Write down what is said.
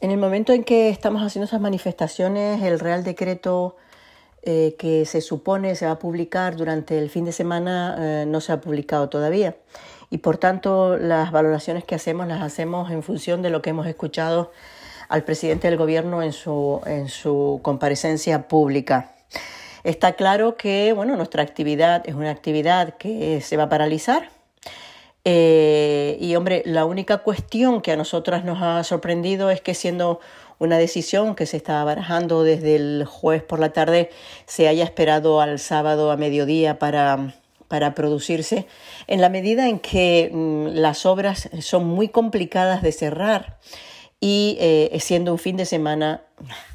En el momento en que estamos haciendo esas manifestaciones, el Real Decreto que se supone se va a publicar durante el fin de semana no se ha publicado todavía. Y por tanto, las valoraciones que hacemos las hacemos en función de lo que hemos escuchado al presidente del Gobierno en su comparecencia pública. Está claro que nuestra actividad es una actividad que se va a paralizar. Y la única cuestión que a nosotras nos ha sorprendido es que, siendo una decisión que se está barajando desde el jueves por la tarde, se haya esperado al sábado a mediodía para producirse, en la medida en que las obras son muy complicadas de cerrar y siendo un fin de semana